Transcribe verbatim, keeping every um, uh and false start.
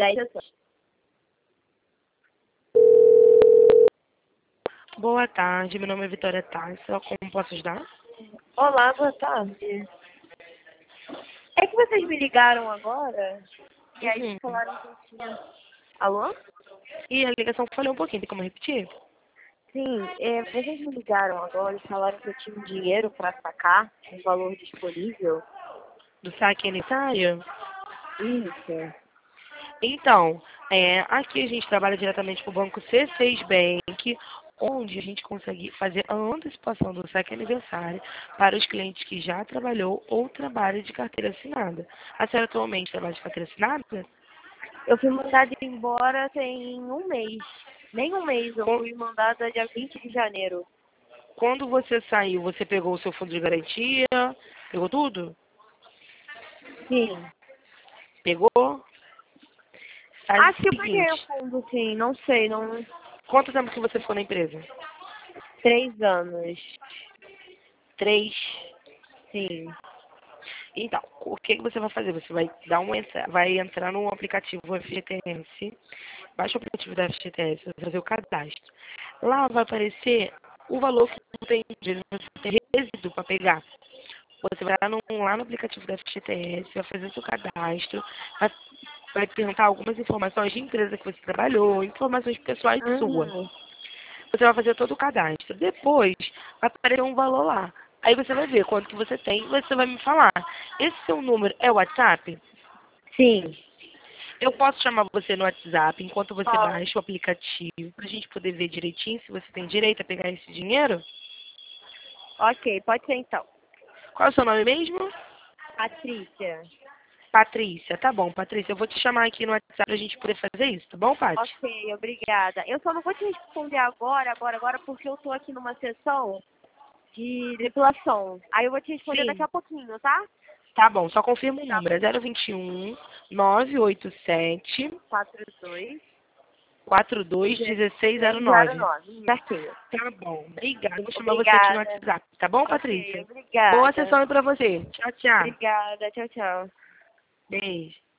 dez pessoas. Boa tarde, meu nome é Vitória Tassa. Como posso ajudar? Olá, boa tarde. É que vocês me ligaram agora e aí Uhum. falaram que eu tinha... Alô? E a ligação falhou um pouquinho, tem como repetir? Sim, é, vocês me ligaram agora e falaram que eu tinha um dinheiro para sacar, um valor disponível. Do saque aniversário? Isso. Então, é, aqui a gente trabalha diretamente com o banco C seis Bank, onde a gente consegue fazer a antecipação do saque aniversário para os clientes que já trabalhou ou trabalha de carteira assinada. A senhora atualmente trabalha de carteira assinada? Eu fui mandada embora tem um mês. Nem um mês, eu Qu- fui mandada dia vinte de janeiro. Quando você saiu, você pegou o seu fundo de garantia? Pegou tudo? Sim. Pegou? Faz Acho o que eu paguei o seguinte, fundo, sim. Não sei, não... quanto tempo que você ficou na empresa? Três anos. Três. Sim. Então, o que que você vai fazer? Você vai dar uma entra- vai entrar no aplicativo F G T S, baixa o aplicativo da F G T S, vai fazer o cadastro. Lá vai aparecer o valor que você tem, você tem resíduo para pegar. Você vai lá no, lá no aplicativo da F G T S, vai fazer o seu cadastro, vai, vai perguntar algumas informações de empresa que você trabalhou, informações pessoais suas. Uhum. Você vai fazer todo o cadastro. Depois, vai aparecer um valor lá. Aí você vai ver quanto que você tem e você vai me falar. Esse seu número é o WhatsApp? Sim. Eu posso chamar você no WhatsApp enquanto você Pode. baixa o aplicativo para a gente poder ver direitinho se você tem direito a pegar esse dinheiro? Ok, pode ser então. Qual é o seu nome mesmo? Patrícia. Patrícia. Tá bom, Patrícia. Eu vou te chamar aqui no WhatsApp para a gente poder fazer isso, tá bom, Paty? Ok, obrigada. Eu só não vou te responder agora, agora, agora, porque eu tô aqui numa sessão de depilação. Aí eu vou te responder daqui Sim. a pouquinho, tá? Tá bom, só confirma o Tá número. É bom. zero vinte e um, nove oito sete, quatro dois quatro dois um seis zero seis zero nove. nove. Certinho. Tá bom, obrigada. Eu vou chamar você aqui no Obrigada. WhatsApp, tá bom, Ok, Patrícia? Boa obrigada. sessão aí pra você. Tchau, tchau. Obrigada. Tchau, tchau. Beijo.